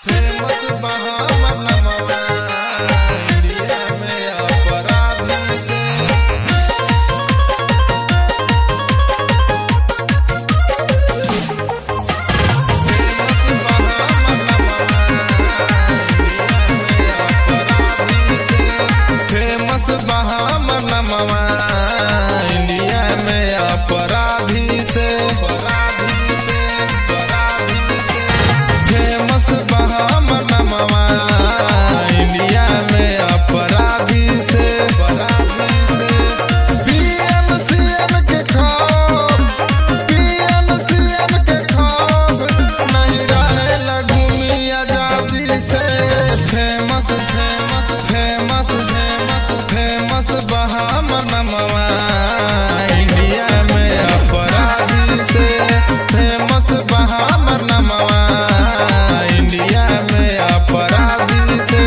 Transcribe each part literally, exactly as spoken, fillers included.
Famous बहामर नमवा India में अपराधी से। फेमस बहामर नमवा इंडिया में अपराधी से। अपराधी से अपराधी से फेमस बहामर नमवा इंडिया में अपराधी से। अपराधी से पीएम सीएम के खौफ, पीएम सीएम के खौफ नहीं रहेला घूमी आजादी से। Famous famous famous famous famous बहामर नमवा इंडिया में अपराधी से। फेमस बहामर नमवा इंडिया में अपराधी से।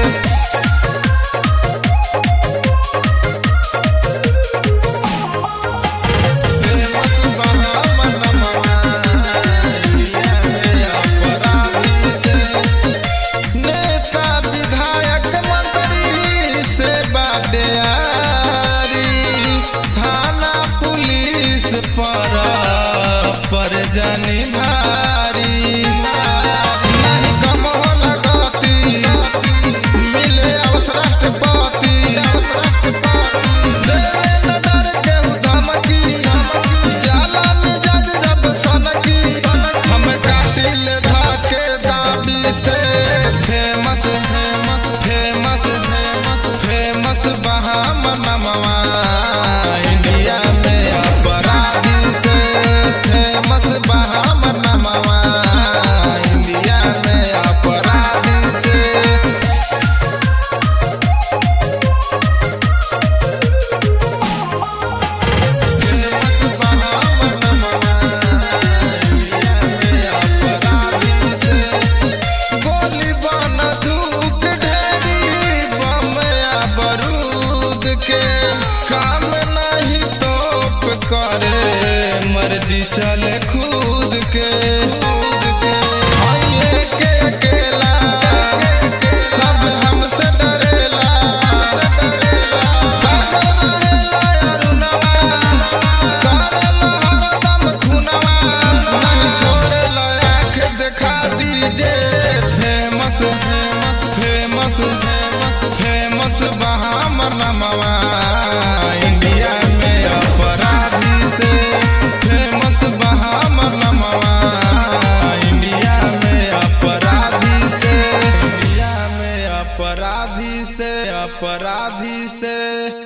फेमस बहामर नमवा इंडिया में अपराधी से। नेता विधायक मंत्री से बाटे यारी, थाना पुलिस पर पर जानी भारी। नहीं कम होला गति, मिले अवसर राष्ट्रपति। देवे न डर केहू धमकी, जाला में जज जब सनकी। हम काटिल धाके दाबी से। Famous famous famous famous famous बहामर नमवा इंडिया में अपराधी से। फेमस बहामर नमवा इंडिया में अपराधी से। फेमस बहामर नमवा इंडिया में अपराधी से। गोली बंदूक ढेरी बम या बारूद के काम नहीं तोप करे, मर्जी चले खुद के। खुद के आइए के अकेला सब हमसे डरेला। पागल रहेला अरुणवा, करेला हरदम खुनवा। नहीं छोड़ेला आँख दिखा दीजे। Famous famous famous famous famous बहामर नमवा इंडिया में अपराधी से। फेमस बहामर नमवा इंडिया में अपराधी से। इंडिया में अपराधी से अपराधी से।